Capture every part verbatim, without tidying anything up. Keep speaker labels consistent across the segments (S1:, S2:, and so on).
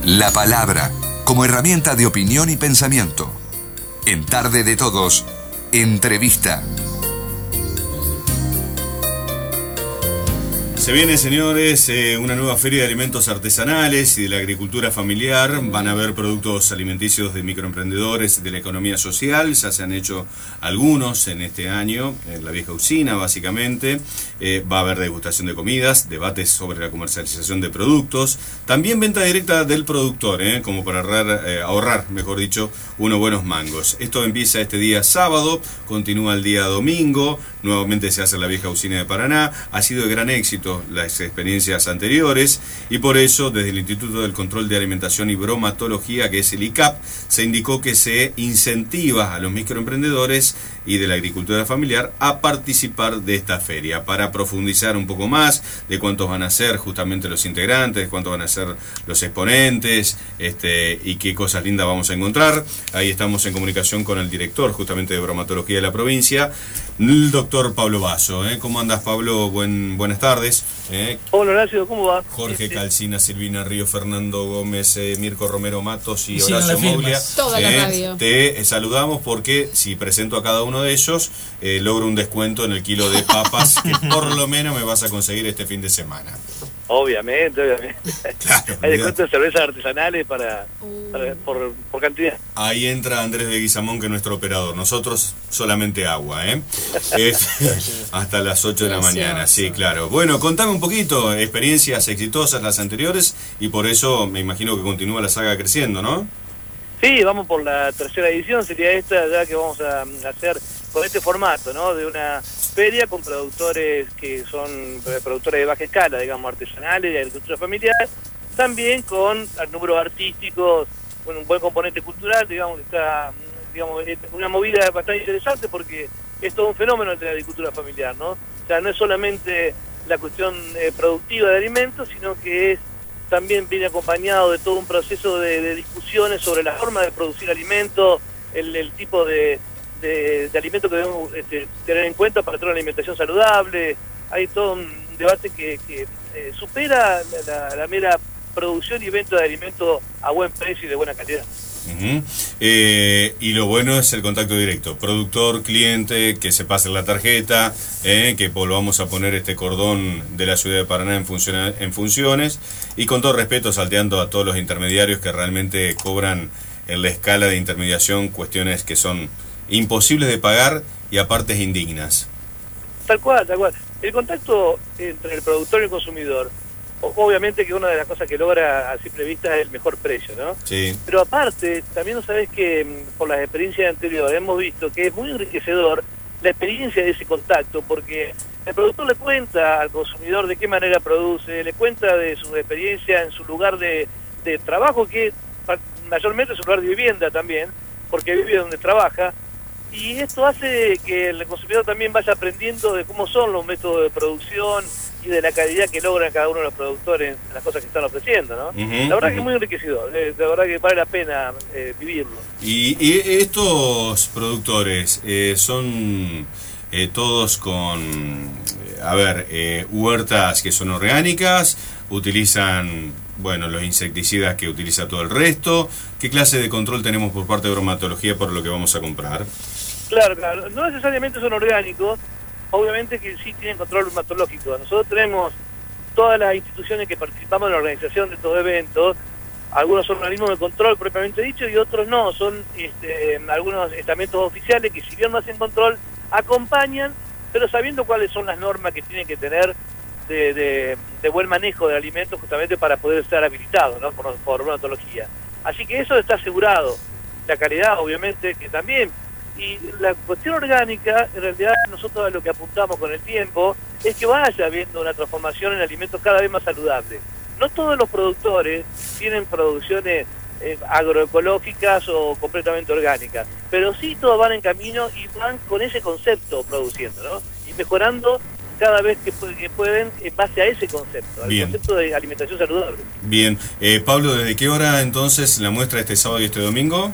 S1: La palabra como herramienta de opinión y pensamiento. En Tarde de Todos, entrevista.
S2: Se viene, señores, eh, una nueva feria de alimentos artesanales y de la agricultura familiar. Van a haber productos alimenticios de microemprendedores de la economía social. Ya se han hecho algunos en este año, en la vieja usina, básicamente. Eh, va a haber degustación de comidas, debates sobre la comercialización de productos. También venta directa del productor, eh, como para ahorrar, eh, ahorrar, mejor dicho, unos buenos mangos. Esto empieza este día sábado, continúa el día domingo. Nuevamente se hace en la vieja usina de Paraná. Ha sido de gran éxito las experiencias anteriores y por eso desde el Instituto del Control de Alimentación y Bromatología, que es el I C A P, se indicó que se incentiva a los microemprendedores y de la agricultura familiar a participar de esta feria para profundizar un poco más de cuántos van a ser justamente los integrantes, cuántos van a ser los exponentes, este, y qué cosas lindas vamos a encontrar. Ahí estamos en comunicación con el director justamente de bromatología de la provincia, el doctor Pablo Basso. ¿eh? ¿Cómo andas, Pablo? Buen, buenas tardes. ¿eh?
S3: Hola, Horacio, ¿cómo va?
S2: Jorge
S3: este...
S2: Calcina, Silvina Río, Fernando Gómez, eh, Mirko Romero Matos y
S4: sí,
S2: Horacio Moglia.
S4: Toda
S2: eh,
S4: la radio.
S2: Te eh, saludamos porque si presento a cada uno de ellos, eh, logro un descuento en el kilo de papas que por lo menos me vas a conseguir este fin de semana.
S3: Obviamente, obviamente.
S2: Claro,
S3: hay descuentos de cervezas artesanales para, para por, por cantidad.
S2: Ahí entra Andrés de Guizamón, que es nuestro operador. Nosotros solamente agua, ¿eh? Hasta las ocho de la mañana, sí, claro. Bueno, contame un poquito, experiencias exitosas las anteriores, y por eso me imagino que continúa la saga creciendo, ¿no?
S3: Sí, vamos por la tercera edición, sería esta ya que vamos a hacer con este formato, ¿no? De una feria con productores que son productores de baja escala, digamos, artesanales, de agricultura familiar, también con números artísticos, con un buen componente cultural, digamos, que está, digamos, una movida bastante interesante porque es todo un fenómeno de la agricultura familiar, ¿no? O sea, no es solamente la cuestión eh, productiva de alimentos, sino que es también viene acompañado de todo un proceso de, de discusiones sobre la forma de producir alimentos, el, el tipo de, de, de alimentos que debemos este, tener en cuenta para tener una alimentación saludable. Hay todo un debate que, que eh, supera la, la, la mera producción y venta de alimentos a buen precio y de buena calidad.
S2: Uh-huh. eh, y lo bueno es el contacto directo, productor, cliente, que se pase la tarjeta, eh, que volvamos a poner este cordón de la ciudad de Paraná en, funciona, en funciones, y con todo respeto salteando a todos los intermediarios que realmente cobran en la escala de intermediación cuestiones que son imposibles de pagar y aparte indignas.
S3: Tal cual, tal cual. El contacto entre el productor y el consumidor, obviamente que una de las cosas que logra a simple vista es el mejor precio, ¿no?
S2: Sí.
S3: Pero aparte, también no sabés que por las experiencias anteriores hemos visto que es muy enriquecedor la experiencia de ese contacto, porque el productor le cuenta al consumidor de qué manera produce, le cuenta de su experiencia en su lugar de, de trabajo, que mayormente es su lugar de vivienda también, porque vive donde trabaja, y esto hace que el consumidor también vaya aprendiendo de cómo son los métodos de producción y de la calidad que logran cada uno de los productores en las cosas que están ofreciendo, ¿no? Uh-huh, la verdad uh-huh. que es muy enriquecedor, eh, la verdad que vale la pena eh, vivirlo.
S2: Y, y estos productores eh, son eh, todos con, eh, a ver, eh, huertas que son orgánicas, utilizan, bueno, los insecticidas que utiliza todo el resto. ¿Qué clase de control tenemos por parte de bromatología por lo que vamos a comprar?
S3: Claro, claro, no necesariamente son orgánicos, obviamente que sí tienen control bromatológico. Nosotros tenemos todas las instituciones que participamos en la organización de estos eventos, algunos son organismos de control propiamente dicho y otros no, son este, algunos estamentos oficiales que si bien no hacen control, acompañan, pero sabiendo cuáles son las normas que tienen que tener de, de, de buen manejo de alimentos justamente para poder ser habilitados, ¿no? por, por bromatología. Así que eso está asegurado. La calidad, obviamente, que también. Y la cuestión orgánica, en realidad nosotros a lo que apuntamos con el tiempo es que vaya habiendo una transformación en alimentos cada vez más saludables. No todos los productores tienen producciones eh, agroecológicas o completamente orgánicas, pero sí todos van en camino y van con ese concepto produciendo, ¿no? Y mejorando cada vez que, que pueden en base a ese concepto, al
S2: Bien.
S3: concepto de alimentación saludable.
S2: Bien. Eh, Pablo, ¿desde qué hora entonces la muestra este sábado y este domingo?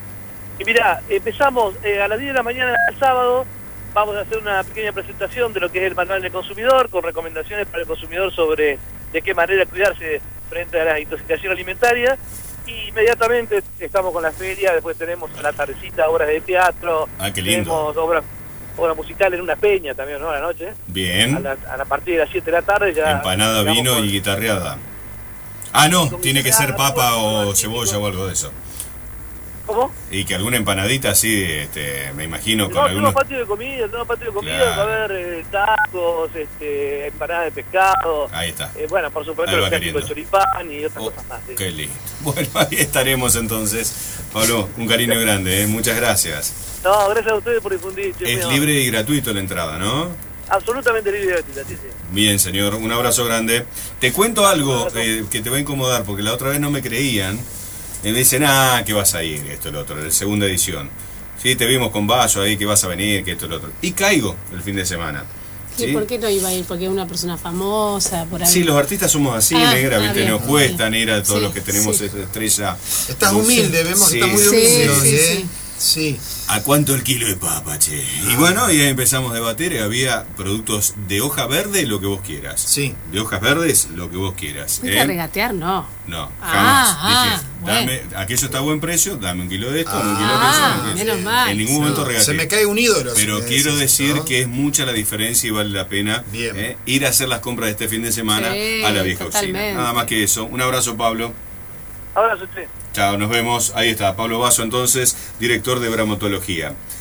S3: Y mirá, empezamos eh, a las diez de la mañana del sábado, vamos a hacer una pequeña presentación de lo que es el manual del consumidor, con recomendaciones para el consumidor sobre de qué manera cuidarse frente a la intoxicación alimentaria. Y inmediatamente estamos con la feria, después tenemos a la tardecita obras de teatro,
S2: ah, qué lindo.
S3: tenemos obras, obras musicales en una peña también, ¿no? A la noche.
S2: Bien.
S3: A, la, a la partir de las siete de la tarde ya...
S2: Empanada, vino
S3: con...
S2: y guitarreada. Ah, no,
S3: con
S2: tiene que ser papa o
S3: típico.
S2: cebolla o algo de eso.
S3: ¿Cómo?
S2: Y que alguna empanadita así, este, me imagino, con
S3: No,
S2: algunos...
S3: tenemos patio de comida, tenemos patio de comida,
S2: Claro.
S3: va a haber eh, tacos, este, empanadas de pescado.
S2: Ahí está.
S3: Eh, bueno, por supuesto,
S2: Ahí va
S3: el clásico
S2: queriendo.
S3: choripán y otras
S2: Oh,
S3: cosas más. Sí.
S2: qué lindo. Bueno, ahí estaremos entonces. Pablo, un cariño grande, ¿eh? Muchas gracias.
S3: No, gracias a ustedes por difundir. che,
S2: Es
S3: muy
S2: libre y gratuito la entrada, ¿no?
S3: Absolutamente libre y gratuita, sí, sí.
S2: Bien, señor, un abrazo grande. Te cuento algo eh, que te va a incomodar, porque la otra vez no me creían. Y me dicen, ah, que vas a ir, esto y lo otro, en la segunda edición. Sí, te vimos con Bayo ahí, que vas a venir, que esto y lo otro. Y caigo el fin de semana.
S4: ¿Y
S2: ¿Sí?
S4: por qué no iba a ir? Porque es una persona famosa, por ahí.
S2: Sí, los artistas somos así,
S4: Ah,
S2: negra,
S4: ah,
S2: ¿viste?
S4: bien,
S2: Nos cuesta
S4: bien.
S2: ir a todos
S4: Sí,
S2: los que tenemos
S4: sí.
S2: esa estrella.
S5: Estás humilde, vemos
S2: Sí.
S5: que estás muy
S4: Sí,
S5: humilde hoy,
S4: sí,
S5: ¿eh?
S4: sí.
S5: Sí.
S2: ¿A cuánto el kilo de papa, che? Y bueno, y ahí empezamos a debatir y había productos de hoja verde, lo que vos quieras.
S5: Sí.
S2: De hojas verdes, lo que vos quieras.
S4: ¿Fuiste
S2: ¿eh?
S4: a regatear? No.
S2: No,
S4: Ah,
S2: jamás.
S4: ah,
S2: Dije,
S4: bueno.
S2: dame, aquello está a buen precio, dame un kilo de esto, dame un
S5: Ah,
S2: kilo de eso. dame un kilo-
S4: menos mal.
S2: En ningún momento
S5: No,
S2: regateé.
S5: se me cae un ídolo.
S2: Pero
S5: si me
S2: quiero
S5: decís,
S2: decir
S5: ¿no?
S2: que es mucha la diferencia y vale la pena
S5: Bien.
S2: ¿eh? ir a hacer las compras de este fin de semana
S4: Sí,
S2: a la vieja
S4: totalmente.
S2: oficina. Nada más que eso. Un abrazo, Pablo.
S3: Abrazo, che.
S2: Chao, nos vemos. Ahí está, Pablo Basso, entonces, director de Bramatología.